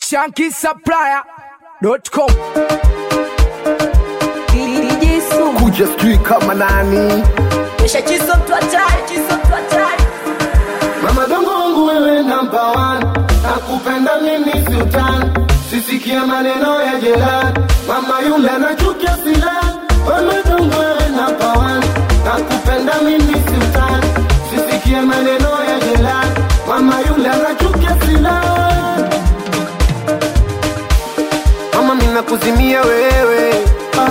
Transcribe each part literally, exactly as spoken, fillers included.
Shanky Supplier dot com. Kuja sijui kama nani Mesha chiso mtu hatari, chiso mtu hatari. Mama dongo wangu wewe number one, nakupenda mimi si utani, sisikia maneno ya jelani, mama yule anachukia silani. Mama dongo wewe number one, nakupenda mimi si utani, sisikia maneno ya jelani, mama yule anachukia silani. Mama mimi nakuzimia wewe, ah,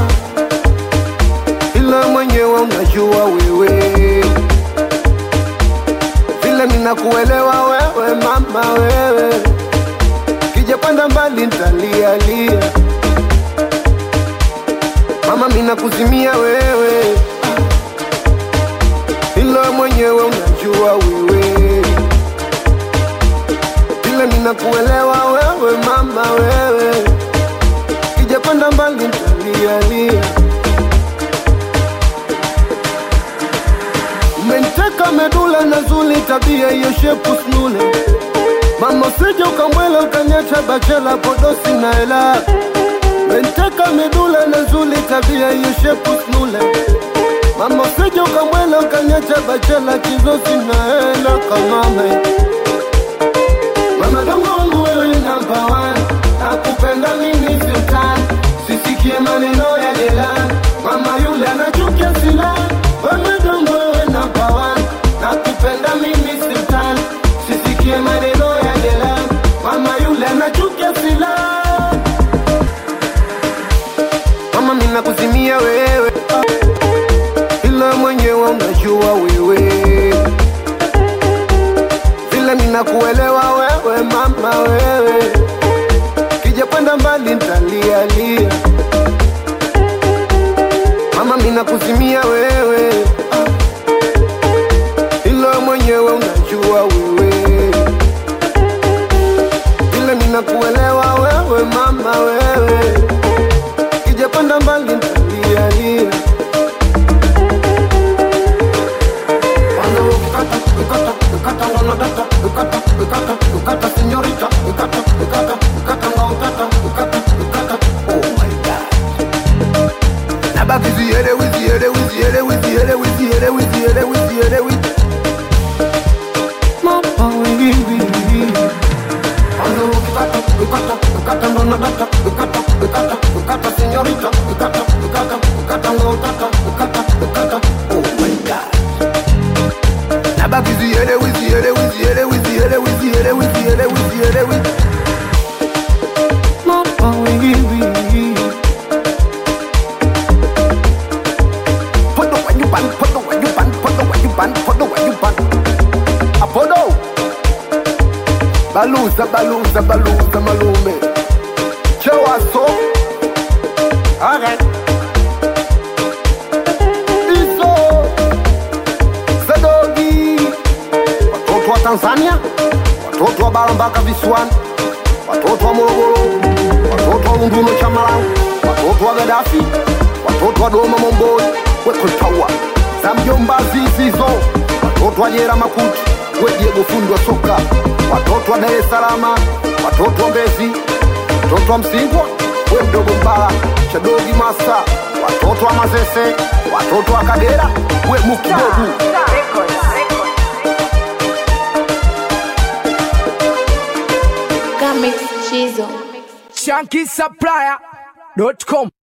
ila mwenyewe unajua wewe, vile ninakuelewa wewe mama wewe, kija panda mbali nitalia lia. Mama mimi nakuzimia wewe, ila mwenyewe unajua wewe, vile ninakuelewa wewe mama wewe, kija panda mbali nitalia lia. Umeniteka medula na zuli, tabia hiyo shepu snule, mama usije ukamwela ukanyacha bachela podosi na hela. Umeniteka medula na zuli, tabia hiyo shepu snule, mama usije ukamwela ukanyacha bachela kizosi na hela kamame. Mama dongo wangu wewe number one, nakupenda mimi si utani, sisikie maneno ya jelani, mama yule anachukia silani. Mama dongo wewe number one, nakupenda mimi si utani, sisikie maneno ya jelani, mama yule anachukia silani. Mama mimi nakuzimia wewe, ila mwenyewe unajua wewe, vile ninakuelewa wewe mama wewe, kija kwenda mbali nitalia lia. Mama mimi nakuzimia wewe, ah, ila mwenyewe unajua wewe, vile ninakuelewa wewe mama wewe, kija kwenda mbali nitalia lia. Ukata señorita, ukata, ukata, ukata, ukata, ukata, ukata, oh my God. Nabaki ziere, wiziere, wiziere, wiziere, wiziere, wiziere, wiziere, wiziere. Mama wiwi. Ando ukata, ukata, ukata, ukata, ukata, ukata, ukata, señorita, ukata, ukata, ukata, ukata, ukata, ukata, oh my God. Nabaki ziere, wiziere, wiziere, wiziere, wiziere, wiziere, wiziere, wiziere. Mama wiwi. Podo when you ban, podo when you ban, podo when you ban, podo when you ban. Apodo. Baluza, baluza, baluza, malume. Chewaso. Alright. Iso. Zadogi. Watoto wa Tanzania, watoto wa Barambaka visiwani, watoto wa Morogoro, watoto wa Lunduno Chamalangu, watoto wa Gaddafi, watoto wa Doma Momboi, weko tawa za mjomba zizizo, watoto wa Jera Makuti, Diego fundi wa soka, watoto wa Dar es Salaam, watoto wa Mbezi, watoto wa Msingwa, we mdogo Mbala, Chadogi Masa, watoto wa Mazese, watoto wa Kagera, we Mukidogu. Kamix Chizo Shanky Supplier dot com.